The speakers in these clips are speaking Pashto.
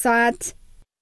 ساعت.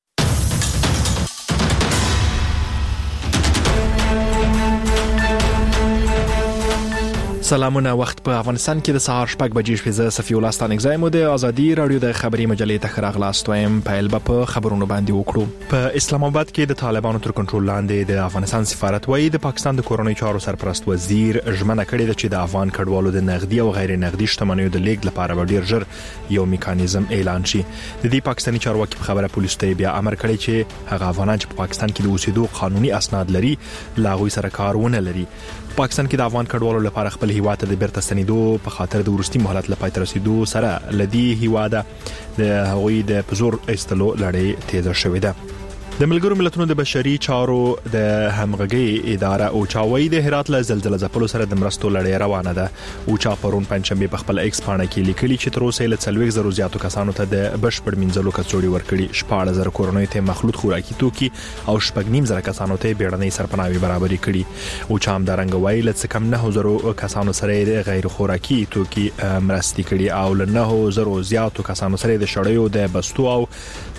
سلامونه. وخت په افغانستان کې د سهار 6 بجې شپې صفي الله ستانګ زایم د ازادي رادیو د خبري مجلې ته خراغلاست وایم. په په خبرونو باندې وکړو. په اسلام آباد کې د طالبانو تر کنټرول لاندې د افغانستان سفارت وایي د پاکستان د کورونی چارو سرپرست وزیر ژمنه کړې ده چې د افغان کډوالو د نقدي او غیر نقدي شتمنیو د لیږد لپاره ډیر ژر یو میکانیزم اعلان شي. د دې پاکستاني چارواکي په خبره پولیس ته بیا امر کړی چې هغه افغانان چې په پاکستان کې د اوسېدو قانوني اسناد لري لاغوي سره کارونه لري. پاکستان کې د افغان کډوالو لپاره خپل هیواد ته د بیرته ستنېدو په خاطر د ورستي مهلت لپاره تر رسیدو سره لدی هیواده د هغوی د پزور ایستلو لړۍ تیزه شوې ده. د ملګرو ملتونو د بشري چارو د همغږي اداره او چاوي د هرات له زلزلې ځپلو سره د مرستو لړۍ روانه ده. او چا پرون پنځمبه په خپل ایکس پاڼه کې لیکلي چې تر اوسه له 40,000 زیاتو کسانو ته د بشپړ منځلو کڅوړي ورکړي. 14,000 کورونو ته مخلوط خوراکي توکي او 9,500 کسانو ته بیړنۍ سرپناوي برابرې کړي. او چا هم درنګ وایي له کم 9,000 کسانو سره غیر خوراکي توکي مرستې کړي او له 9,000 زیاتو کسانو سره د شړیو د بستو او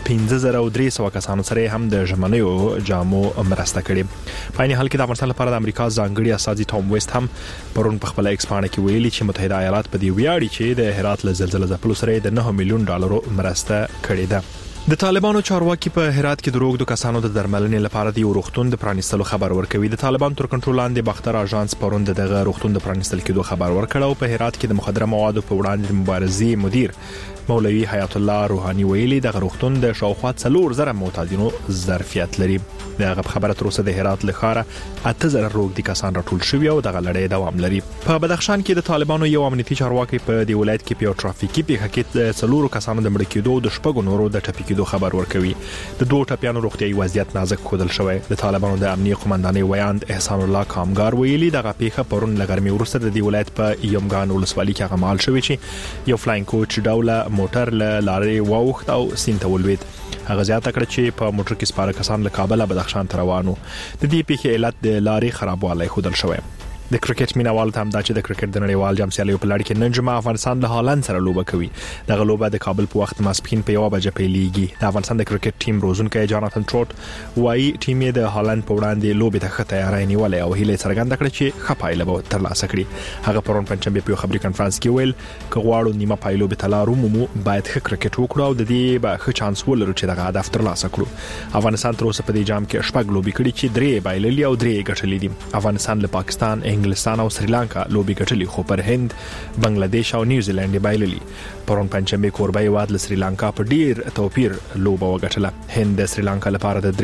5,300 کسانو سره هم د ژمنیو جامو مرسته کړي. په عین حال کې د افغانستان لپاره د امریکا ځانګړي استازي ټام ویست هم پرون په خپل ایکس پاڼه کې ویلي چې متحده ایالات په دې ویاړي چې د هرات له زلزلې ځپلو سره د $9 ملیون مرسته کړې ده. د طالبانو چارواکي په هرات کې د روغتو کسانو د درملنې لپاره د یو روغتون د پرانیستلو خبر ورکوي. د طالبان تر کنټرول لاندې باختر اژانس پرون دغه روغتون د پرانیستل کېدو خبر ورکړ او په هرات کې د مخدره موادو په وړاندې د مبارزې مدیر مولوی حیات الله روحانی ویلي د روغتون د شاوخوا 4,000 معتادینو ظرفیت لري. دغه خبره تر اوسه د هرات لخوا 8,000 روغتي کسان راټول شوی او دغه لړۍ دوام لري. په بدخشان کې د طالبانو یو امنیتي چارواکي په دی ولایت کې په ټرافیکي پیښه کې 4 کسانو د مړ کېدو او د شپږو نورو د ټپي کېدو خبر ورکوي. د دوه ټپيانو روغتيایي وضعیت نازک ښودل شوی. د طالبانو د امنیتي قومندانۍ ویاند احسان الله کامګار ویلي دغه پیښه پرون لګرمي ورسته د دی ولایت په یمګان ولسوالۍ کې غمال شوی چې یو فلاین کوچ ډوله موټر له واوخت او سینته ولوید. هغه زیاته کړ چې په موټر کې سپاره کسان له کابل بدخشان ته روانو. د دې پیښې علت د لارې خرابوالی ښودل شوی. د کرکټ مینوال ته هم دا چې د کرکټ د نړیوال جام سیالیو په لړ کې نن جمعه افغانستان له هالند سره لوبه کوي. دغه لوبه د کابل په وخت ماسپښین په 1 بجې پیلېږي. د افغانستان د کرکټ ټیم روزونکي جاناتن ټروټ وايي ټیم یې د هالند په وړاندې لوبې ته ښه تیاری نیولې او هیله څرګنده کړې چې ښه پایله به ترلاسه کړي. هغه پرون پنځمبه په خبري کانفرنس کې ویل که غواړو نیمه پایلو به تلارو مو باید ښه کرکټ وکړو او د دې به ښه چانس ولرو چې دغه هدف ترلاسه کړو. افغانستان تر اوسه په دې جام کې 6 لوبې کړې چې 3 بایللې او 3 ګټلې دي. افغانستان له پاکستان، انګلستان او سریلانکا لوبي ګټلې خو پر هند، بنگلاديش او نیوزیلند بایللې. پرون پنځمبه کوربه هیواد له سریلانکا په ډیر توپیر لوبه وګټله. هند د سریلانکا لپاره د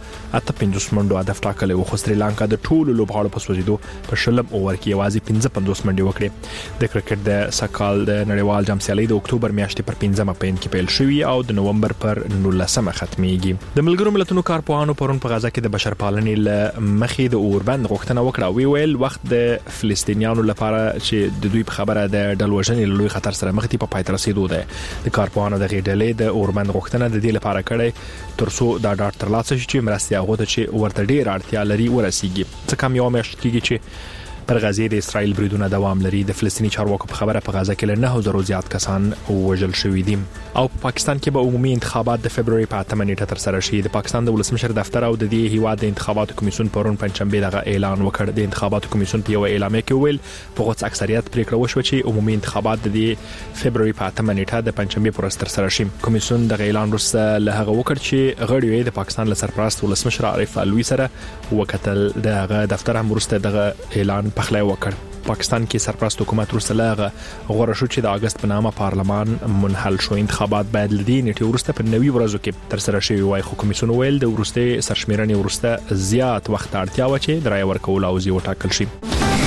358 منډو هدف ټاکلی و خو سریلانکا د ټولو لوبغاړو په سوځیدو په شلم اوور کې یوازې 55 منډې وکړې. د کرکټ د سکال د نړیوال جام سیالي د اکتوبر میاشتې پر 15 پین کې پیل شوې او د نومبر پر 19 ختميږي. د ملګرو ملتونو کارپوهانو پرون په غزا کې د بشرپالنې له مخې د اوربند غوښتنه وکړه. ویل وخت د فلسطینیانو لپاره چې د دوی په خبره د ډلوژنې لوی خطر سره مخ دي په پای ته رسیدو ده. د کارپوهانو د غېډلې د اوربند غوښتنه د دې لپاره کړي ترڅو دا ډاټ ترلاسه شي چې مرستي هغه ته چې ورته ډیر اړتیا لري ورسیږي. څه کم یو میاشت کېږي چې پر غزې د اسرائیل بریدونه دوام لري. د فلسطینی چارواکو په خبره په غزه کې له 9,000 زیات کسان وژل شوي دي. او په پاکستان کې به عمومي انتخابات د فبرवरी په 8 نیټه تر سره شي. د پاکستان د ولسمشر دفتر او د دې هیواد د انتخاباتو کمیسیون پرون پنځمبه دغه اعلان وکړ. د انتخاباتو کمیسیون په یو اعلامیه کې ویل په غوڅ اکثریت پریکړه وشوه چې عمومي انتخابات د فبرवरी په 8 نیټه د پنځمبه پر تر سره شي. کمیسیون دغه اعلان وروسته له هغه وکړ چې غړي د پاکستان له سرپرست ولسمشر عارف علوي سره وکتل. دغه دفتر هم وروسته دغه اعلان پخلی وکړ. پاکستان کې سرپرست حکومت ورسره غوړه شو چې د اگست په نامه پارلمان منحل شو. انتخابات باید لدی نیټه ورسته په 90 ورځو کې تر سره شي. وای خو کمیسیون ویل د ورسته سرشمیرنې ورسته زیات وخت اړتیا و چې د رای ورکول او زی وټاکل شي.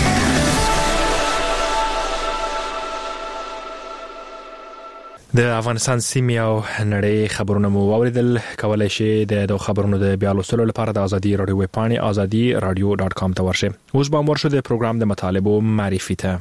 د افغانستان سیمې او نړۍ خبرونه مو اوریدل. کولای شئ د خبرونو د بیا لوستلو لپاره د ازادي رادیو ویب پاڼې azadi.radio.com ته ورشئ. اوس به ورشو د پروګرام د مطالبو معرفي ته.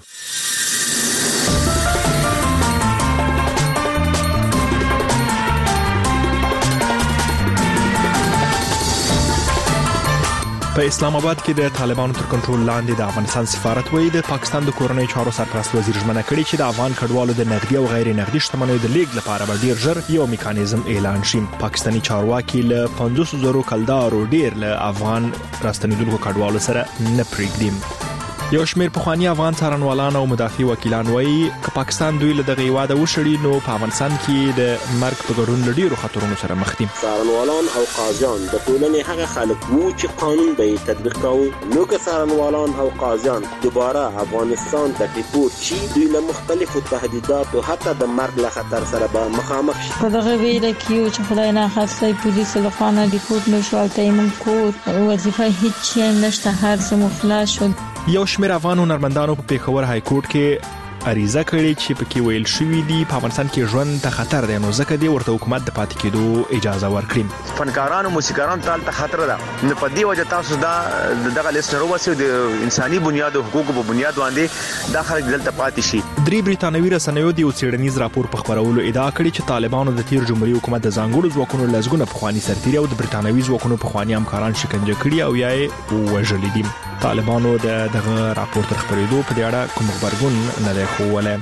په اسلام آباد کې د طالبانو تر کنټرول لاندې د افغانستان سفارت وایي د پاکستان د کورنۍ چارو سرپرست وزیر ژمنه کړې چې د افغان کډوالو د نقدي او غیر نقدي شتمنیو د لیږد لپاره به ډیر ژر یو میکانیزم اعلان شي. پاکستاني چارواکي له 500,000 کلدارو ډیر له افغان راستنیدونکو کډوالو سره نه پریږدي. یو شمېر پخوانی افغان څارنوالان او مدافع وکیلان وایي چې پاکستان دوی له دغه هیواده وشړي نو په افغانستان کې د مرګ په ګډون له ډیرو خطرونو سره مخ دي. څارنوالان او قاضیان د ټولنې هغه خلک وو چې قانون به تطبیق کوي. نو که څارنوالان او قاضیان دوباره افغانستان ته ریپورت شي دوی له مختلفو تهدیداتو حتی د مرګ له خطر سره به مخامخ شي. په دغه ویل کې چې خدای نه خاصه پولیس له خوا نه ریپورت نشو الته کور وظیفه هیڅ نشته هر څه مخلاص شو. یو شمېر افغان هنرمندانو په پیښور های کورټ کې عریضه کړې چې پکې ویل شوی دی په افغانستان کې ژوند ته خطر دی نو ځکه دی ورته حکومت د پاتې کېدو اجازه ورکړي. فنکارانو موسیقارانو ته خطر ده نو په دې وجه تاسو دا دغه لیست وروسته د انساني بنیاد او حقوقو په بنیاد باندې داخله دلته پاتې شي. درې بریټانوي رسنیو د یو څېړنیز راپور په خبرولو ادعا کړې چې طالبانو د تیر جمهوریت حکومت د ځانګړو ځواکونو لزګونه پخوانی سرتیري او د بریټانوي ځواکونو پخوانی همکاران شکنجه کړي او یا یې وژلي دي. طالبانو دغه راپور تر خبرېدو په دې اړه کوم خبرګون نه دی ښوولی.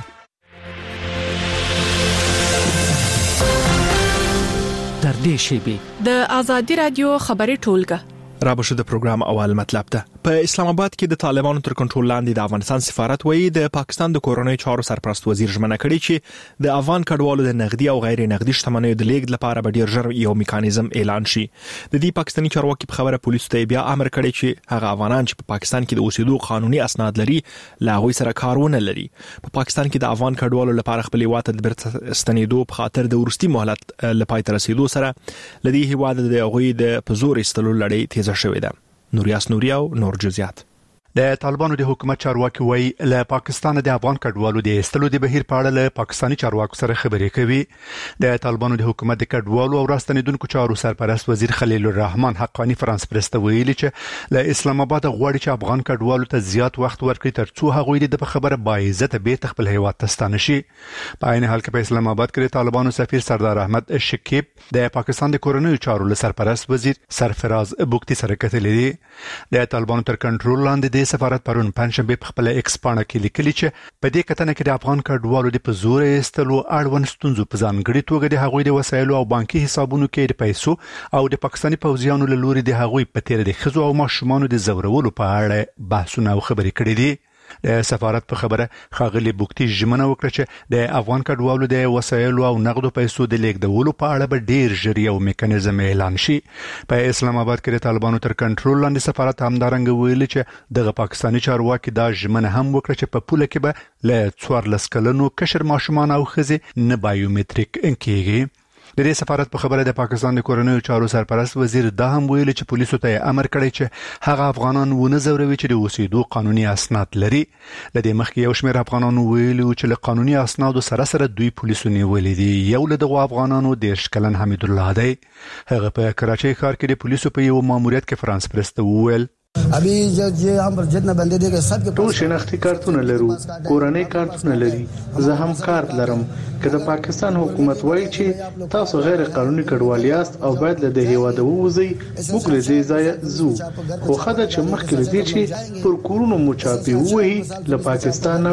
در دې شیبې د آزادي رادیو خبري ټولګه را بشه د پروګرام اول مطلب ده. په اسلام آباد کې د طالبانو تر کنټرول لاندې د افغانستان سفارت وایي د پاکستان د کورنۍ چارو سرپرست وزیر ژمنه کړې چې د افغان کډوالو د نقدي او غیر نقدي شتمنیو د لیږد لپاره به ډیر ژر یو میکانیزم اعلان شي. د دې پاکستاني چارواکي په خبره پولیسو ته بیا امر کړی چې هغه افغانان چې په پاکستان کې د اوسېدو قانوني اسناد لري لا غوي سره کارونه لري. په پاکستان کې د افغان کډوالو لپاره خپل هیواد ته د ستنېدو په خاطر د ورستي مهلت لپاره تر رسیدو سره لدی هیواد د غوي د پزور استلو لړۍ تیزه شوې ده. نوریاس نوریاو نور جزئیات. د طالبانو د حکومت چارواکي وایي له پاکستان د افغان کډوالو د ایستلو د بهیر په اړه له پاکستاني چارواکو سره خبرې کوي. د طالبانو د حکومت د کډوالو او راستنیدونکو چارو سرپرست وزیر خلیل الرحمن حقانی فرانس پرسته ویلي چې له اسلام آباد غواړي چې افغان کډوالو ته زیات وخت ورکړي ترڅو هغوی د خبره باعزت به خپل هیواد ته ستانه شي. په عین حال کې په اسلام آباد کې د طالبانو سفیر سردار احمد شکیب د پاکستان د کورنۍ چارو له سرپرست وزیر سرفراز بوکتی سره کتلې دي. د طالبانو تر کنټرول لاندې د سفارت پرون پنځشنبه په خپل ایکس پاڼه کې لیکلي چې په دې کتنه کې د افغان کډوالو د پزور ایستلو اړوند ستونزو په ځانګړي توګه د هغوی د وسایلو او بانکي حسابونو کې د پیسو او د پاکستاني پوځیانو له لوري د هغوی په تیر د خزو او ماشومانو د زورولو په اړه بحثونه او خبرې کړې دي. د سفارت په خبره خاغلی بوکتی ژمنه وکړه چې د افغان کډوالو د وسایلو او نقدو پیسو د لیږدولو په اړه به ډیر ژر یو میکانیزم اعلان شي. په اسلام آباد کې د طالبانو تر کنټرول لاندې سفارت همدارنګ ویلي چې دغه پاکستاني چارواکي دا ژمنه هم وکړه چې په پوله کې به له 14 کلنو کشر ماشومان او ښځې نه بایومټریک کېږي. د دې سفارت په خبره د پاکستان د کورنۍ چارو سرپرست وزیر دا هم ویلي چې پولیسو ته امر کړی چې هغه افغانان ونه زوروي چې د اوسېدو قانوني اسناد لري. لدې مخکې یو شمېر افغانانو ویلي چې له قانوني اسنادو سره دوی پولیسو نیولې دي. یو له دغو افغانانو 10 کلن حمید الله دی. هغه په کراچۍ ښار کې د پولیسو په یو ماموریت کې فرانس پرسته وویل ابھی جو हम पर जितना बंदे देखे सब के ټول شناختی کارتونه لرو کورنۍ کارتونه لري زه هم کارت لرم که د پاکستان حکومت وایي چې تاسو غیر قانوني کډوال یاست او باید له دې هیواده ووځئ موږ له دې ځایه ځو خو خدای چې مخکې له دې چې پر کورونو مو چاپی وایي له پاکستان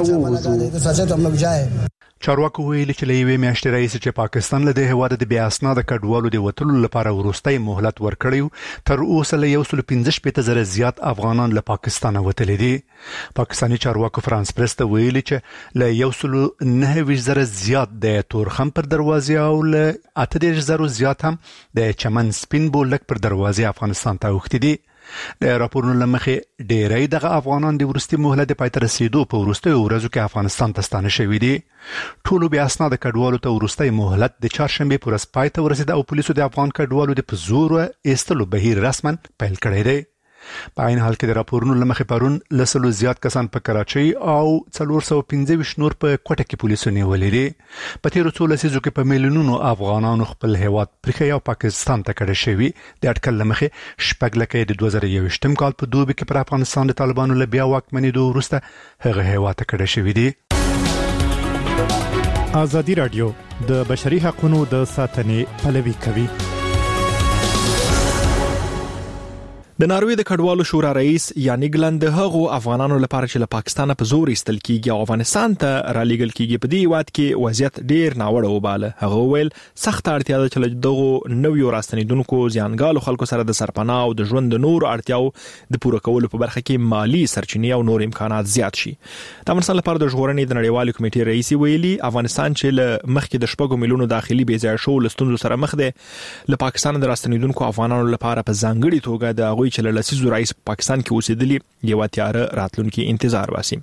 ووځو. چارواکو ویلي چې له یوې میاشتې راهیسې چې پاکستان له دې هیواده د بې اسناده کډوالو د وتلو لپاره وروستی مهلت ورکړی تر اوسه له 115,000 زیات افغانان له پاکستان وتلي دي. پاکستاني چارواکو فرانس پرس ته ویلي چې له 109,000 زیات د تورخم پر دروازې او له 8,000 زیات هم د چمن سپین بولک پر دروازې افغانستان ته اوښتي دي. د راپورونو لمخې ډېری دغه افغانان د وروستي مهلت د پای ته رسیدو په وروستیو ورځو کې افغانستان ته ستانه شوي دي. ټولو بې اسناده کډوالو ته وروستی مهلت د چهارشنبې په ورځ پای ته ورسېد او پولیسو د افغان کډوالو د په زور ایستلو بهیر رسما پیل کړی دی. په عین حال کې د راپورونو لمخې پرون لسلو زیات کسان په کراچۍ او 425 نور په کوټه کې پولیسو نیولي دي. په تیرو څو لسیزو کې په میلیونونو افغانانو خپل هیواد پرېښی او پاکستان ته کډه شوي. د اټکل لمخې شپږ لکه د 2021 کال په دوبي کې پر افغانستان د طالبانو له بیا واکمنېدو وروسته هغه هیواد ته کډه شوي دي. آزادي رادیو د بشري حقوقو د ساتنې پلوي کوي. د ناروې د کډوالو شورا رئیس یانګلند د هغو افغانانو لپاره چې له پاکستان په زور ایستل کیږي او افغانستان ته رالېږل کیږي په دې وخت کې وضعیت ډیر ناوړه وباله. هغه ویل سخت اړتیا ده چې دغه نویو راستنیدونکو زیانګالو خلکو سره د سرپناه او د ژوند د نور اړتیاو د پوره کولو په برخه کې مالی سرچینې او نور امکانات زیات شي. د افغانستان لپاره د ژغورنې د نړیوالې کمیټې رئیس ویلي افغانستان چې له مخکې د 7 میلیونو داخلي بېځایه شو لستونزو سره مخ دی، له پاکستان د راستنیدونکو افغانانو لپاره په ځانګړي توګه د چې له لسیزو رئیس پاکستان کې اوسېدلی یو تیاره راتلونکي انتظار واسي.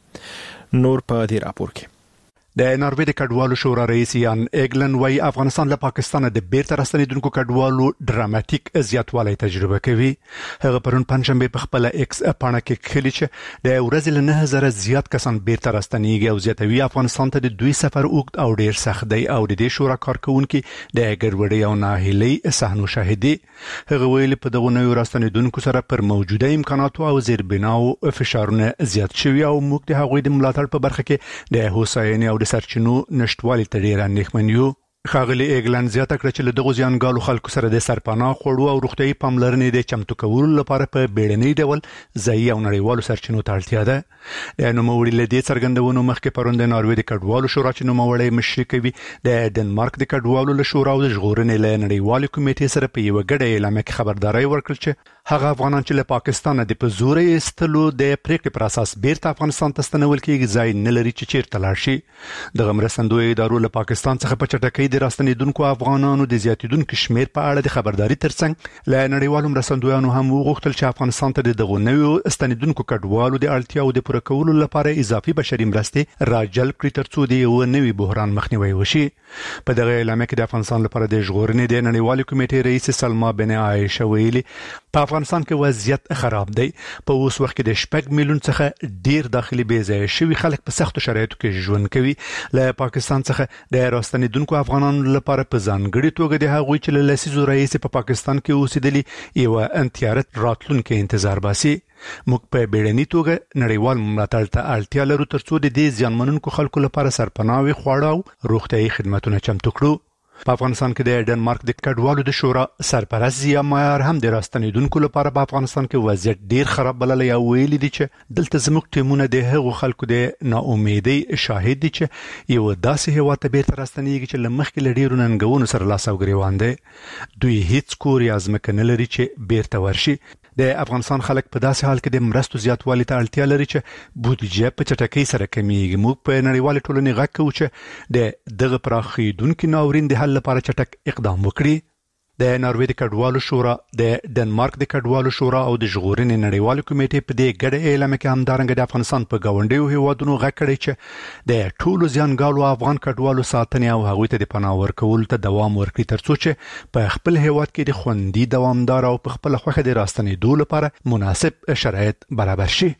نور په دې راپور کې د ناروې د کډوالو شورا رئیس یان ایګلن وای افغانستان له پاکستان د بیرته راستنیدونکو کډوالو ډراماتیک زیاتوالی تجربه کوي. هغه پرون پنځشنبه په خپل ایکس پاڼه کې خلی چې د ورځې له 9000 زیات کسان بیرته راستنیږي او زیاتوي افغانستان ته د دوی سفر اوږد او ډیر سخت دی او د دې شورا کارکونکو د ګډوډۍ او ناهیلۍ صحنو شاهدي. هغه ویل په دغه نوو راستنیدونکو سره پر موجوده امکاناتو او زیربناو فشارونه زیات شوي او موږ د هغوی د ملاتړ په برخه کې د هوساینې او د سرچینو نشټوالي ته ډیر اندېښمن یو. ښاغلي ایګلند زیاته کړه چې له دغو زیانګالو خلکو سره د سرپناه خوړو او روغتیايي پاملرنې د چمتو کولو لپاره په بیړني ډول ځایي او نړیوالو سرچینو ته اړتیا ده. د نوموړي له دې څرګندونو مخکې پرون د ناروې د کډوالو شورا چې نوموړی مشري کوي د ډنمارک د کډوالو له شورا او د ژغورنې له نړیوالې کمیټې سره په یوه ګډه اعلامیه کې خبرداری ورکړل چې هغه افغانان چې له پاکستان د په زور ایستلو د پریکړې پر اساس بیرته افغانستان ته ستنول کېږي ځای نه لري چې چیرته لاړ شي. دغه مرستندوی ادارو له پاکستان څخه په چټکۍ د راستنیدونکو افغانانو د زیاتیدونکو شمیر په اړه د خبرداري ترڅنګ له نړیوالو مرستندویانو هم وغوښتل چې افغانستان ته دغه نویو استنیدونکو کډوالو د اړتیاو د پوره کولو لپاره اضافي بشري مرستې راجلب کړي ترڅو د یو نوي بحران مخنیوي وشي. په دغه اعلامیه کې د افغانستان لپاره د ژغورنې د نړیوالې کمیټې رئیس سلما بن عائشه ویلي په افغانستان کې وضعیت خراب دی. په اوس وخت کې د 6 میلیون څخه ډیر داخلي بېځایه شوي خلک په سختو شرایطو کې ژوند کوي. له پاکستان څخه د راستنیدونکو افغانانو لپاره په ځانګړي توګه د هغوی چې له لسیزو رئیس په پاکستان کې اوسېدلي یو انتیارت راتلونکي انتظار باسي. موږ په بیړني توګه نړیوال ملاتړ ته اړتیا لرو ترڅو د دې زیانمنونکو خلکو لپاره سرپناه خواړه او روغتیايي خدماتونه چمتو کړو. په افغانستان کې د ډنمارک د کډوالو د شورا سرپرست زیا مایر هم د راستنیدونکو لپاره په افغانستان کې وضعیت ډیر خراب بللی او ویلي دي چې دلته زموږ ټیمونه د هغو خلکو د ناامیدۍ شاهد دي چې یو داسې هیواد ته بیرته راستنیږي چې له مخکې له ډیرو ننګونو سره لاس او ګریوان دی. دوی هیڅ کور یا ځمکه نه لري چې بیرته ورشي. د افغانستان خلک په داسې حال کې د مرستو زیاتوالي ته اړتیا لري چې بودیجه په چټکۍ سره کمیږي. موږ په نړیوالې ټولنې غږ کوو چې د دغه پراخېدونکي ناورین د حل لپاره چټک اقدام وکړي. د ناروې د کډوالو شورا، د ډنمارک د کډوالو شورا او د ژغورنې نړیوالې کمیټې په دې ګډه اعلامیه کې همدارنګه د افغانستان په ګاونډیو هیوادونو غږ کړی چې د ټولو زیانګالو افغان کډوالو ساتنې او هغوی ته د پناه ورکولو ته دوام ورکړي ترڅو چې په خپل هیواد کې د خوندي دوامدار او په خپل خوښه د راستنېدو لپاره مناسب شرایط برابر شي.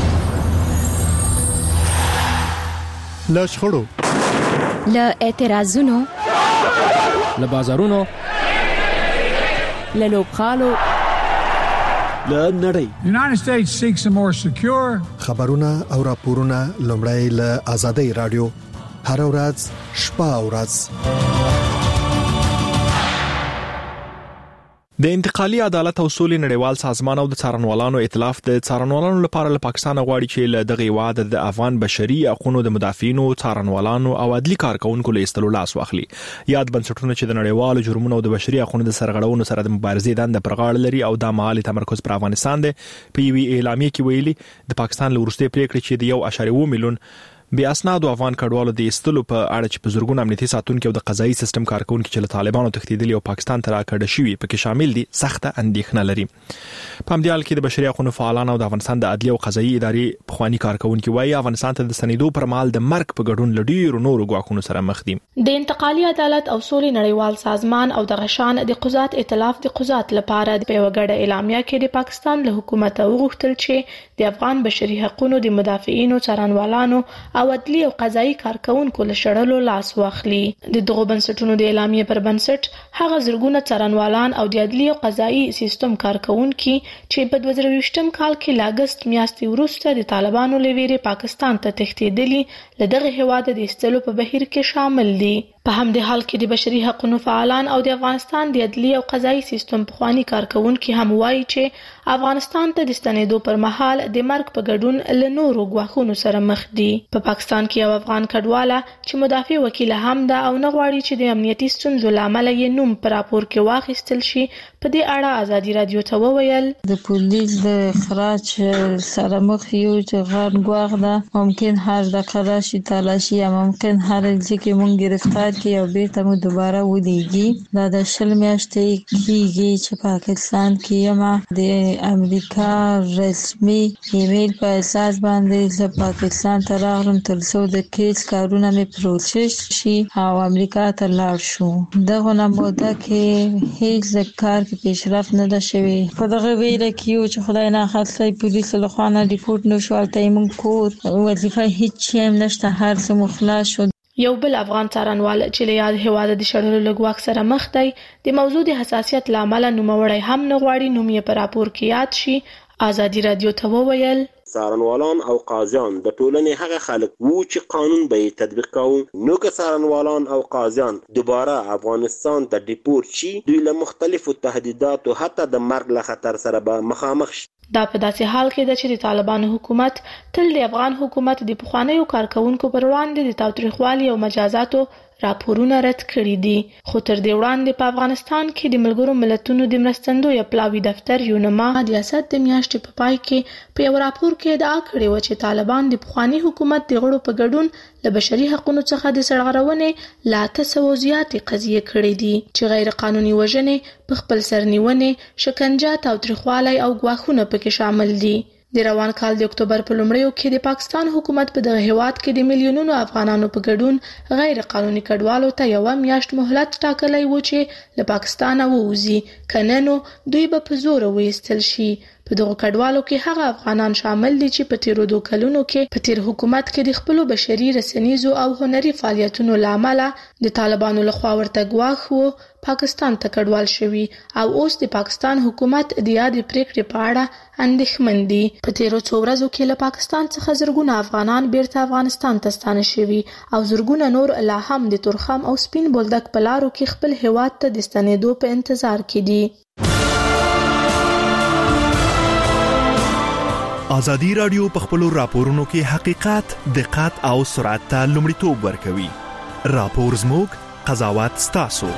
له شخړو، له اعتراضونو، له بازارونو، له لوبغالو، له نړۍ. United States seeks a more secure. خبرونه او راپورونه لومړی له آزادۍ رادیو هر ورځ شپه او ورځ. د انتقالي عدالت او سولې نړیوال سازمان او د څارنوالانو ائتلاف د څارنوالانو لپاره له پاکستان غواړي چې له دغه واده د افغان بشري حقوقو د مدافعینو، څارنوالانو او عدلي کارکونکو له ایستلو لاس واخلي. یاد بنسټونه چې د نړیوالو جرمونو او د بشري حقوقو د سرغړونو سره د مبارزې دنده پر غاړه لري او د مالي تمرکز پر افغانستان دی، په یوې اعلامیه کې ویلي د پاکستان له وروستۍ پریکړې چې د 1.2 میلیون بیا اسنادو افغان کډوالو د ایستلو په اړه چې په زورګون امنیتي ساتونکو او د قضایي سیستم کارکونکو چې له طالبانو تښتیدلي او پاکستان ته راکړه شوي پکې شامل دي، سخته اندېښنه لري. په همدې حال کې د بشري حقوقو فعالان او د افغانستان د عدلي او قضایي ادارې پخوانی کارکونکو وايي افغانستان ته د ستنېدو پر مهال د مرګ په ګډون له ډیرو نورو ګواښونو سره مخ دي. د انتقالي عدالت او سولې نړیوال سازمان او د غشان د قضات ائتلاف د قضات لپاره په یو ګډه اعلامیه کې د پاکستان له حکومت وغوښتل چې د افغان بشري حقوقو د مدافعینو، څارنوالانو او عدلي او قضایي کارکونکو له شړلو لاس واخلي. د دغو بنسټونو د اعلامیې پر بنسټ هغه زرګونه څارنوالان او د عدلي او قضایي سیستم کارکونکي چې په 2020م کال کې له اگست میاشتې وروسته د طالبانو له ویرې پاکستان ته تښتېدلي له دغه هیواد د ایستلو په بهیر کې شامل دي. په همدې حال کې د بشري حقوقو فعالان او د افغانستان د عدلي او قضایي سیستم پخوانی کارکونکي هم وایي چې افغانستان ته د ستنېدو پر مهال د مرګ په ګډون له نورو ګواښونو سره مخ دي. په پاکستان کې یو افغان کډواله چې مدافع وکیل هم ده او نه غواړي چې د امنیتي ستونزو له امله یې نوم په راپور کې واخیستل شي، په دې اړه ازادي رادیو ته وویل د پولیس د اخراج سره مخ یو چې غیر ګواښ ده، ممکن هر دقیقه راشي تلاشي یا ممکن هر ځکه کې مونږ گرفتار کی او بیرته مو دوباره ولېږي. دا د 20 میاشتې کېږي چې پاکستان کې یم. د امریکا رسمي ایمیل په اساس باندې زه پاکستان ته راغلم تر څو د کیس کارونه مې پروسس شي او امریکا ته لاړ شو. دغه موده کې هیڅ کار کې پیشرفت نه ده شوی. په دغه ویره کې یو چې خدای نه خاصه پولیس له خوا نه ریپورت نشو الته موږ کور وظیفه هیڅ هم نشته، هر څه مخلاص شو. یو بل افغان څارنوال چې له یاد هیواد د شړلو له ګواښ سره مخ دی، د موضوع د حساسیت له امله نوموړی هم نه غواړي نوم یې په راپور کې یاد شي. ازادي رادیو ته وویل څارنوالان او قاضیان د ټولنې هغه خلک وو چې قانون به تطبیق کوي. نو که څارنوالان او قاضیان دوباره افغانستان ته ډیپورت شي، دوی له مختلفو تهدیداتو حتی د مرګ له خطر سره به مخامخ شي. دا په داسې حال کې ده چې د طالبانو حکومت تل د افغان حکومت د پخوانیو کارکونکو پر وړاندې د تاوتریخوالي او مجازاتو راپورونه رد کړي دي. خو تر دې وړاندې په افغانستان کې د ملګرو ملتونو د مرستندوی پلاوي دفتر یونما ریاست د میاشتې په پای کې په یو راپور کې ادعا کړې و چې طالبان د پخوانی حکومت د غړو په ګډون له بشري حقوقو څخه د سرغړونې لا 800 زیاتې قضیې کړې دي چې غیر قانوني وژنې، په خپل سرنیونې، شکنجه، تاوتریخوالی او ګواښونه پکې شامل دي. د روان کال د اکتوبر په لومړیو کې د پاکستان حکومت په دغه هیواد کې د میلیونونو افغانانو په ګډون غیر قانوني کډوالو ته یو میاشت مهلت ټاکلی و چې له پاکستانه ووځي، کنه نو دوی به په زور وایستل شي. په دغه کډوالو کې هغه افغانان شامل دي چې په تیرو 2 کلونو کې په تیر حکومت کې د خپل بشري رسنیزو او هنري فعالیتونو لامل د طالبانو لخوا ورته ګواښ وو پاکستان ته کډوال شوي او اوس د پاکستان حکومت د یاد پریکړې په اړه اندېښمن دي. په تیرو 2 ورځو کې له پاکستان څخه زرګونه افغانان بیرته افغانستان ته ستانه شوي او زرګونه نور لا هم د تورخم او سپین بولدک په لارو کې خپل هیواد ته د ستنېدو په انتظار کې دي. ازادي رادیو په خپلو راپورونو کې حقیقت، دقت او سرعت ته لومړیتوب ورکوي. راپور زموږ، قضاوت ستاسو.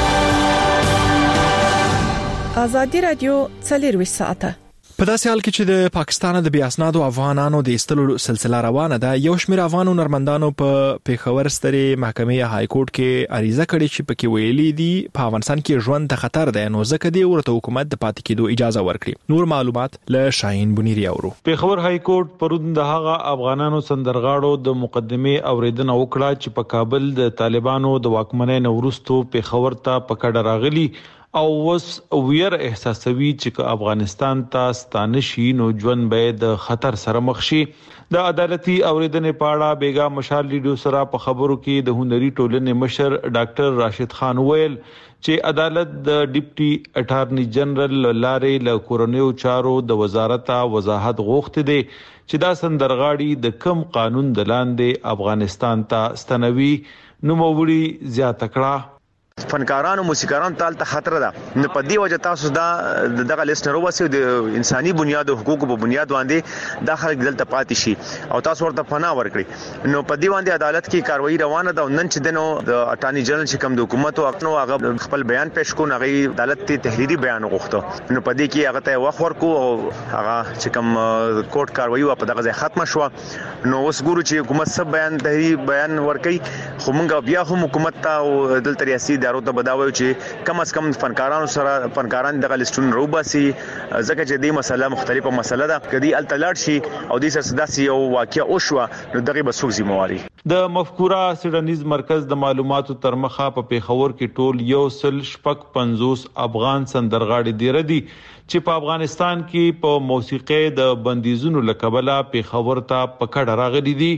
ازادي رادیو 24 ساعته. په داسې حال کې چې د پاکستان د بې اسنادو افغانانو د ایستلو سلسله روانه ده، یو شمېر افغان هنرمندانو په پیښور سترې محکمې های کورټ کې عریضه کړې چې پکې ویلي دي په افغانستان کې ژوند ته خطر دی، نو ځکه دی ورته حکومت د پاتې کېدو اجازه ورکړي. نور معلومات له شاهین بنيري اورو. پیښور های کورټ پرون د هغه افغانانو سندرغاړو د مقدمې اوریدنه وکړه چې په کابل د طالبانو د واکمنۍ وروسته پیښور ته پکړه راغلي او وس ویر احساسوي چې افغانستان ته ستانه شي نو ژوند به د خطر سره مخ شي. د عدالتي اوریدنې په اړه بیګا مشال لیډو سره په خبرو کې د هنري ټولنې مشر ډاکټر راشد خان ویل چې عدالت د ډیپټي اټارنی جنرال لارې له کورنیو چارو د وزارت وضاحت غوښتي دي چې دا سندرغاړي د کم قانون د لاندې افغانستان ته ستنوي. نو موړي زیاته کړه فنکارانو موسیقارانو تال ته خطر ده. نو په دې وجه تاسو دا دغه لیست نو واسي د انساني بنیاد او حقوقو په بنیاد باندې دا خلک دلته پاتې شي او تاسو ورته پناه ورکړي. نو په دې باندې عدالت کې کاروایی روانه ده. نن چې دنو د اټارنی جنرال چې کوم د حکومت او هغه خپل بیان پېښ کو، هغه عدالت ته تحریری بیان غوښته. نو په دې کې هغه ته وخت ورکو او هغه چې کوم کورټ کاروایی په دغه ځای ختم شو. نو اوس ګورو چې حکومت سب بیان تحریری بیان ورکړي، خو موږ بیا هم حکومت ته او دلته ریاسي ادارو ته بداوي چې کم از کم فنکارانو سره فنکاران دغه لیستونه روباسي، ځکه چې دې مسله مختلفه مسله ده. کدي التلاړ شي او دې سره داسې یو واقعیا او شو نو دغه به څوک ذمہواري. د مفکوره سیډنیز مرکز د معلوماتو تر مخه په پیښور کې ټول 150 افغان سندرغاړي دی ردي چې په افغانستان کې په موسیقي د بندیزونو لکبله پیښور ته پکړه راغلي دي.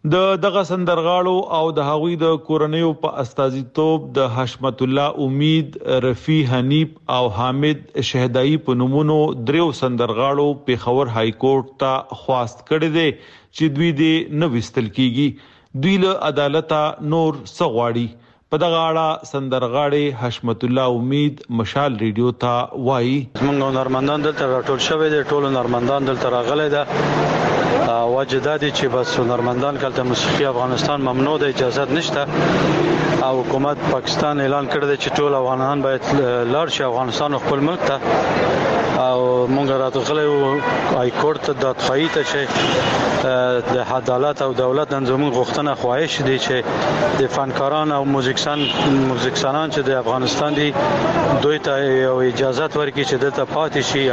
دغه سندرغاړو او د هغوی د کورنیو په استازیتوب د حشمت الله امید، رفیع حنیف او حامد شهدائی په نومونو دریو سندرغاړو پیښور های کورټ ته خواست کړی دی چې دوی دې نه وستل کیږي. دوی له عدالت نور سغواړي. په دغه اړه سندرغاړي حشمت الله امید مشال ریډیو ته وایي: موږ نورمندان دلته راټول شوی دي، ټول نورمندان دلته راغلي ده. وجدادي چې بس نورمندان کلته موسیقي افغانستان ممنوع ده، اجازه نشته او حکومت پاکستان اعلان کړی دی چې ټول افغانان باید لاړ شي افغانستان خپل ملک ته او موږ راغلي وو های کورټ ته دادخواهی ته چې د عدالت او دولت نن زموږ غوښتنه خواهش دي چې د فنکاران او موزیکسانان چې د افغانستان دي دوی ته یو اجازه ورکړي چې دلته پاتې شي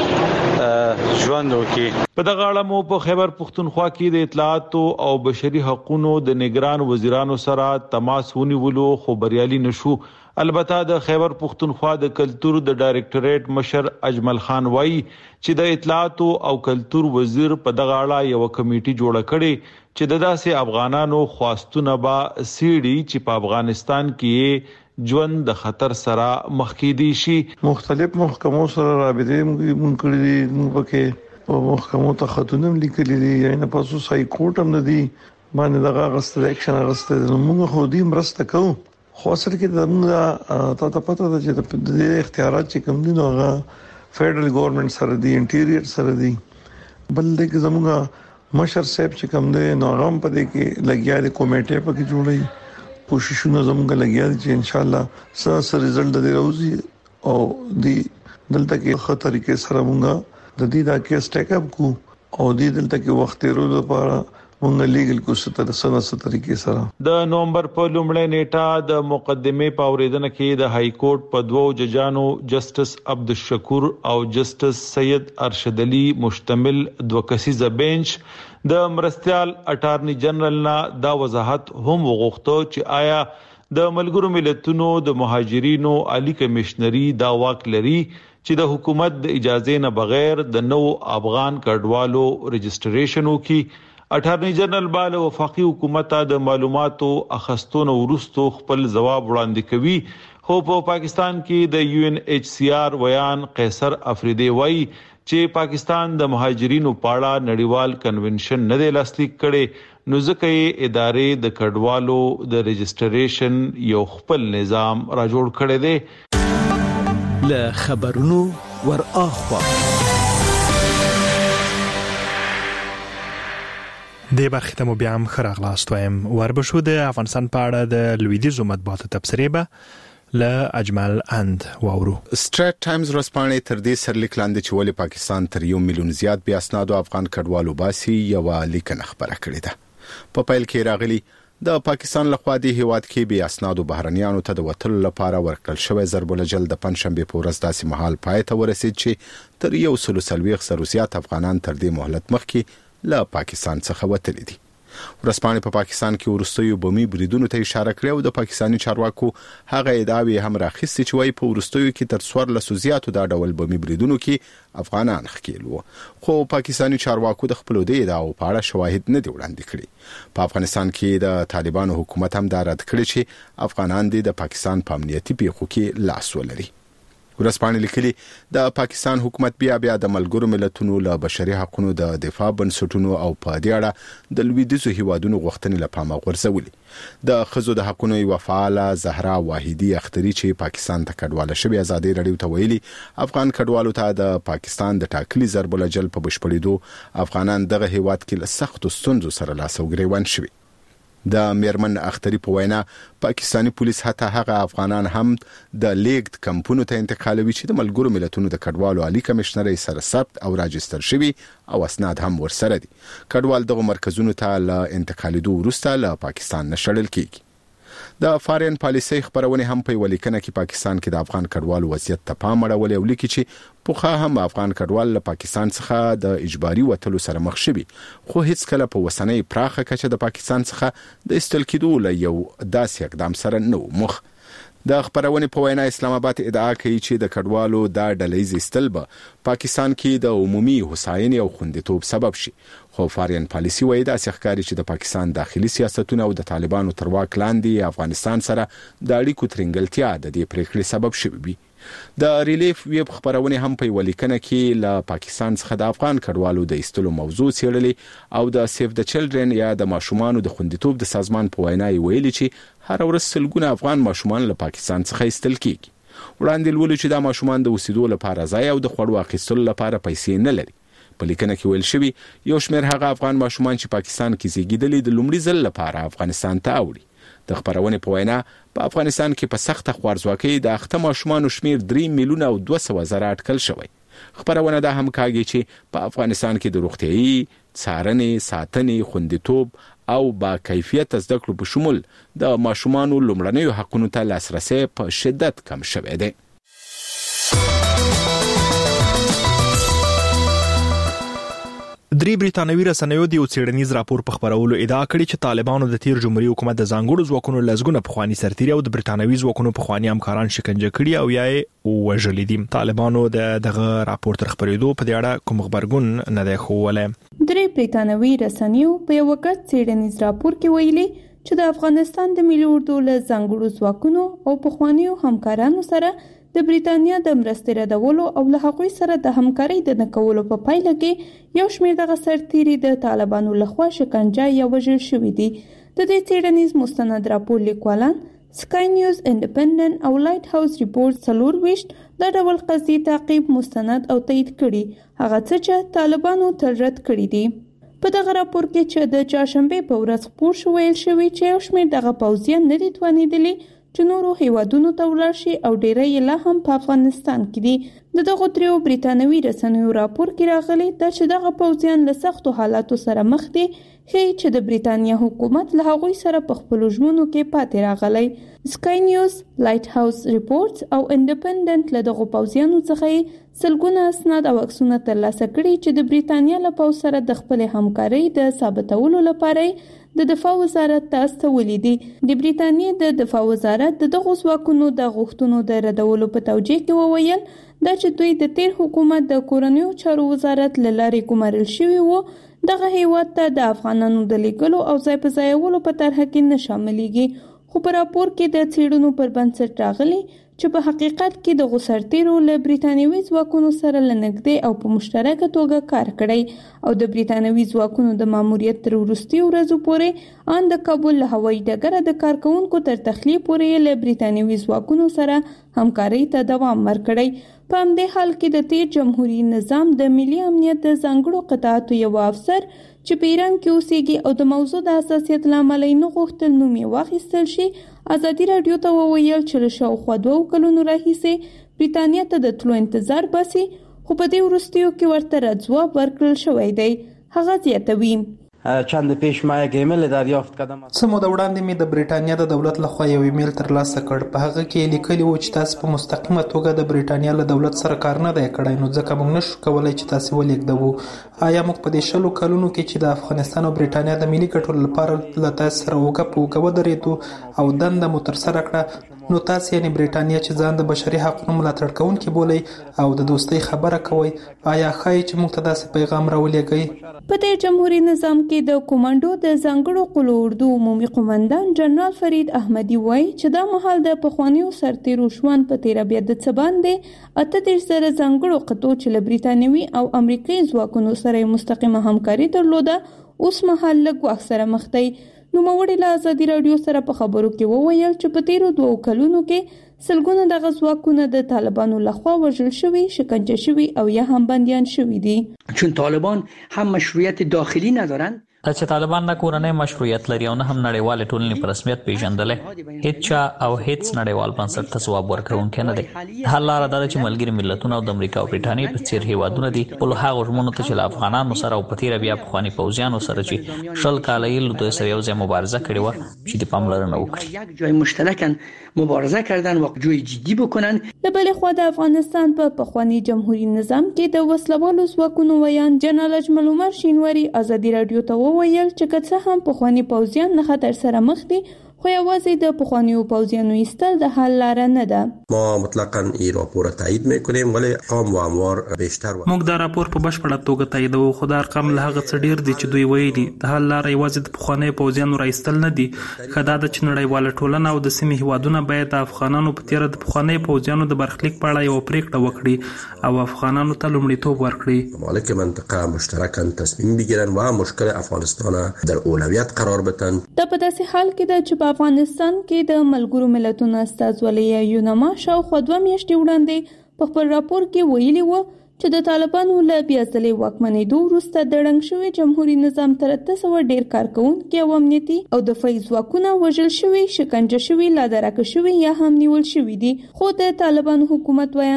او ژوند وکړي. په دغه اړه مو په خیبر پښتونخوا کې د اطلاعات او بشري حقوقو د نگران وزیرانو سره تماس ونیولو خو بریالي نشو. البته د خیبر پښتونخوا د کلتور د ډایریکټریټ مشر اجمل خان وایي چې د اطلاعات او کلتور وزیر په دغه اړه یو کمیټي جوړه کړي چې د داسې افغانانو خواستونه به سیړي چې په افغانستان کې ژوند د خطر سره مخ کېدی شي. مختلف محکمو سره رابطې مونږ کړې دي، موږ پکې او محکمو ته خطونه لیکلي دي، یعنی په های کورټ هم ندي باندې دغه غسل اکشن غسل موږ خو دې مرسته کوو. خو اصل کې موږ ته پته ده چې د اختیارات چې کوم دي نو هغه فدرل ګورنمنت سره دي، انټیریئر سره دي. بل دغه زموږ مشر صاحب چې کوم دي نو هغه په دې کې لګیا دي، کمیټه پکې جوړي، کوششونه زموږ لګیا دي چې ان شاء الله سره رزلټ د راوځي او د دلته کې خطر طریقې سره موږ د دې دا کیس ټیک اپ کو او دې دلته کې وخت ورو لپاره مونږ لیګل کو ستر سنت طریقې سره. د نومبر په لومړۍ نیټه د مقدمه په اوریدنه کې د های کورټ په دوو ججانو جسټس عبدالشکور او جسټس سید ارشد علي مشتمل دوه کسیزه بنچ د مرستيال اټارنی جنرال نه دا وضاحت هم وغوښته چې آیا د ملګرو ملتونو د مهاجرینو عالی کمشنري دا واک لري چې د حکومت د اجازه نه بغیر د نو افغان کډوالو رجسټریشن وکي. اټارنی جنرال بال وفاقي حکومت د معلوماتو اخستون ورستو خپل جواب وړاندې کوي. خو په پاکستان کې د یو ان ایچ سی آر ویان قیصر افریدی وایي چې پاکستان د مهاجرینو پاړه نړیوال کنونشن نه دی لاسلیک کړي، نو ځکه یې ادارې د کډوالو د رجسټریشن یو خپل نظام را جوړ کړی دی. له خبرونو ور اخوا د برخه مو بیا هم خراغلاست وایم وربشو د افغانستان په اړه د لویدیزو مطبوعاتو تبصرې به ل اجمل اند واورو. سټریټ ټایمز ورځپاڼې تر دې سرلیک لاندې چې ولې پاکستان تر 1 میلیون زیات بیا اسنادو افغان کډوالو باسي یو لیکنه خبره کړې ده. په پیل کې راغلي د پاکستان لخوا د هیواد کې بیا اسنادو بهرنیانو ته د وټل لپاره ورکړل شوی ضرب الجل د پنځشنبه په ورځ داسې محل پای ته ورسید چې تر 130 زیات افغانان تر دې مهلت مخکې له پاکستان څخه وتلي دي. ورځپاڼې په پاکستان کې ورستیو بومي بریدونو ته اشاره کړې او د پاکستاني چارواکو هغه ادعاوې هم راخستې چې وايي په ورستیو کې تر 14 زیاتو دا ډول بومي بریدونو کې افغانان ښکېل وو. خو پاکستاني چارواکو د خپل د ادعاو په اړه شواهد نه دی وړاندې کړي. په افغانستان کې د طالبانو حکومت هم دا رد کړی چې افغانان د پاکستان په امنیتي پیښو کې لاس ولري. ورځپاڼې لیکلي د پاکستان حکومت بیا د ملګرو ملتونو له بشري حقوقو د دفاع بنسټونو او په دې اړه د لویدیځو هیوادونو غوښتنې له پامه غورځولې. د ښځو د حقوقو یو فعاله زهرا واحدی اختری چې پاکستان ته کډواله شوی ازادي رادیو ته ویلي افغان کډوالو ته د پاکستان د ټاکلي ضرب الجل په بشپړېدو افغانان دغه هیواد کې له سختو ستونزو سره لاس او ګریوان شوي. د میرمن اختری په وینا پاکستانی پولیس حتی هغه افغانان هم د لیګد کمپونو ته انتقالوي چې د ملګرو ملتونو د کډوالو عالی کمشنري سره ثبت او راجستر شوي او اسناد هم ورسره دي. کډوال دغه مرکزونو ته له انتقالیدو وروسته له پاکستان نشړل کیږي. د فارین پالیسي خبرونه هم په ولیکنه کې پاکستان کې د افغان کډوالو وضعیت ته پام اړولې او لیکي چې پوخا هم افغان کډوال له پاکستان څخه د اجباري وټلو سره مخ شوي، خو هیڅ کله په وسنۍ پراخه کچه د پاکستان څخه د استل کېدو له یو داسې اقدام سره نه مخ. د خبرونه په وینا اسلام آباد ادعا کوي چې د کډوالو د ډلې زیستل به پاکستان کې د عمومي هوساینې او خوندیتوب سبب شي. خو فارین پالیسی وایي د ښکاری چې د پاکستان داخلي سیاستونه او د طالبانو تر واک لاندې افغانستان سره د اړیکو ترنګلتیا د دې پریکړې سبب شوی وي. د ریلیف ویب خبرونه هم په ولیکنه کې له پاکستان څخه د افغان کډوالو د ایستلو موضوع څېړلې او د سیف د چلډرن یا د ماشومانو د خوندیتوب د سازمان په وینا ویلي چې هر ورځ سلګونه افغان ماشومان له پاکستان څخه ایستل کیږي. وړاندې لولو چې دا ماشومان د اوسېدو لپاره ځای او د خوړو اخیستلو لپاره پیسې نه لري. په لیکنه کې ویل شوی یو شمېر هغه افغان ماشومان چې پاکستان کې زیږیدلي د لومړي ځل لپاره افغانستان ته اوړي. د خبرونه په وینا په افغانستان کې په سخته خوارځواکۍ د اخته ماشومان شمیر 3 میلیونه او 200,000 اټکل شوی. خبرونه دا هم کاږي چې په افغانستان کې د روغتيایي څارنې، ساتنې، خوندیتوب او با کیفیت زده کړو په شمول د ماشومانو لومړنیو حقوقو ته لاسرسي په شدت کم شوی دی. درې بریټانوي رسنیو د یو څېړنیز راپور په خبرولو ادعا کړې چې طالبانو د تیر جمهوریت حکومت د ځانګړو ځواکونو لزګونه پخوانی سرتیري او د بریټانوي ځواکونو پخوانی همکاران شکنجه کړي او یا یې وژلي دي. طالبانو دغه راپور تر خبرېدو په دې اړه کوم خبرګون نه دی ښوولی. درې بریټانوي رسنیو په یو وخت څېړنیز راپور کې ویلي چې د افغانستان د ملي اردو له ځانګړو ځواکونو او پخوانیو همکارانو سره د بریټانیا د مرستې ردولو او له هغوی سره د همکارۍ د نکولو په پایله کې یو شمېر دغه سرتیري د طالبانو لخوا شکنجه یا وژل شوي دي. د دې څېړنیز مستند راپور لیکوالان سکای نیوز، انډیپندنت او لایټ هاوس ریپورټ 24 د ډول قضیې تعقیب مستند او تایید کړي هغه څه چې طالبانو تل رد کړي دي. په دغه راپور کې چې د چهارشنبه په ورځ خپور شو ویل شوی چې یو شمېر دغه پوځیان نه دي توانېدلي چې نورو هیوادونو ته ولاړ شي او ډیری یې لا هم په افغانستان کې دي. د دغو دریو بریټانوي رسنیو راپور کې راغلی دا چې دغه پوځیان له سختو حالاتو سره مخ دي ښیي چې د بریټانیا حکومت له هغوی سره په خپلو ژمنو کې پاتې راغلی. سکای نیوز، لایټ هاوس ریپورټس او انډیپندنت له دغو پوځیانو څخه سلګونه اسناد او عکسونه ترلاسه کړي چې د بریټانیا له پوځ سره د خپلې همکارۍ د ثابتولو لپاره د دفاع وزارت ته استولې دي. د بریټانیا د دفاع وزارت د دغو ځواکونو د غوښتنو د ردولو په توجیه کې وویل دا چې دوی د تیر حکومت د کورنیو چارو وزارت له لارې ګمارل شوي وو دغه هیواد ته د افغانانو د لیږلو او ځای په ځایولو په طرحه کې نه شاملېږي. خو په راپور کې د څېړنو پر بنسټ راغلي چې په حقیقت کې د غوسرتیرو له بریټانوي ځواکونو سره له نږدې او په مشترکه توګه کار کړی او د بریټانوي ځواکونو د ماموریت تر وروستیو ورځو پورې ان د کابل له هوایي ډګره د کارکونکو تر تخلیه پورې له بریټانوي ځواکونو سره همکارۍ ته دوام ورکړی. په همدې حال کې د تیر جمهوریت نظام د ملي امنیت د ځانګړو قطاعاتو یو افسر چې په ایران کې اوسېږي او د موضوع د حساسیت له امله یې نه غوښتل نوم یې واخیستل شي ازادي راډیو ته وویل چې له شاوخوا 2 کلونو راهیسې بریټانیا ته د تلو انتظار باسي خو په دې وروستیو کې ورته رد ځواب ورکړل شوی دی. هغه زیاتوي چند پیش ما یک ایمیل دریافت کردم. څه موده وړاندې مې د بریټانیا د دولت لخوا یو ایمیل ترلاسه کړ. په هغه کې لیکلي و چې تاسو په مستقیمه توګه د بریټانیا له دولت سره کار نه دی کړی نو ځکه موږ نشو کولای چې تاسو ولېږدوو. آیا موږ په دې 20 کلونو کې چې د افغانستان او بریټانیا د ملي ګټو لپاره له تاسو سره اوږه په اوږه ودرېدو او دنده مو ترسره کړه نو تاسو یعنی بریټانیا چې ځان د بشري حقوقو ملاتړ کوونکي بولئ او د دوستۍ خبره کوئ آیا ښایي چې موږ ته داسې پیغام راولېږئ؟ په دې جمهوریت نظام کې د کمانډو د ځانګړو قلو اردو عمومي قومندان جنرال فرید احمدي وایي چې دا مهال د پخوانیو سرتیرو شوان په تیره بیا د څه باندې 38,000 ځانګړو قطو چې له بریټانوي او امریکایي ځواکونو سره مستقیمه همکاري درلوده اوس مهال له ګواښ سره مخ دي. نوموړي له ازادي راډیو سره په خبرو کې وویل چې په تیرو 2 کلونو کې سلګونه دغه ځواکونه د طالبانو لخوا وژل شوي، شکنجه شوي او یا هم بندیان شوي دي. چون طالبان هم مشروعیت داخلی ندارن چې طالبان نه کورنۍ مشروعیت لري او نه هم نړیوال ټولنې په رسمیت پیژندلې هیڅ چا او هیڅ نړیوال بنسټ ته ځواب ورکوونکی نه دی. حل لاره دا ده چې ملګري ملتونه او د امریکا او بریټانیا په څیر هیوادونه دي په هغه ژمنو ته چې له افغانانو سره او په تیره بیا پخواني پوځیانو سره چې 10 کاله یې له دوی سره یو ځای مبارزه کړې وه چې د پاملرنه وکړي یک جای مشترکاً مبارزه کردن و جوی جدی بکنن. له بلې خوا د افغانستان په پخواني جمهوریت نظام کې د وسلوالو ځواکونو ویان جنرال اجمل عمر شینواری ازادي راډیو ته وویل چې که څه هم پخواني پوځیان نه خطر سره مخ دي خو خو یوازې د پخوانیو پوځیانو ایستل د حل لار نه ده. ما مطلقاً این راپور تایید میکنیم ولی ارقام و اموار بیشتر. موږ دا راپور په بشپړه توګه تاییدوو، خو دا ارقام له هغه څه ډیر دي چې دوی ویلي. د حل لار یوازې د پخوانیو پوځیانو راایستل نه دي، ښه دا ده چې نړیواله ټولنه او د سیمې هیوادونه باید د افغانانو په تیره د پخوانیو پوځیانو د برخلیک په اړه یو پریکړه وکړي او افغانانو ته لومړیتوب ورکړي. ممالک منطقه مشترکاً تصمیم بگیرن و مشکل افغانستان در اولویت قرار بدن. دا په داسې حال کې ده چې په افغانستان کې د ملګرو ملتونو استازولۍ یونما شاوخوا 2 میاشتې وړاندې په خپل راپور کې ویلي و چې د طالبانو له بیا ځلې واکمنېدو وروسته د ړنګ شوي جمهوریت نظام تر 800 ډېر کارکوونکي او امنیتي او دفاعي ځواکونه وژل شوي، شکنجه شوي، لادرکه شوي یا هم نیول شوي دي. خو د طالبانو حکومت وایي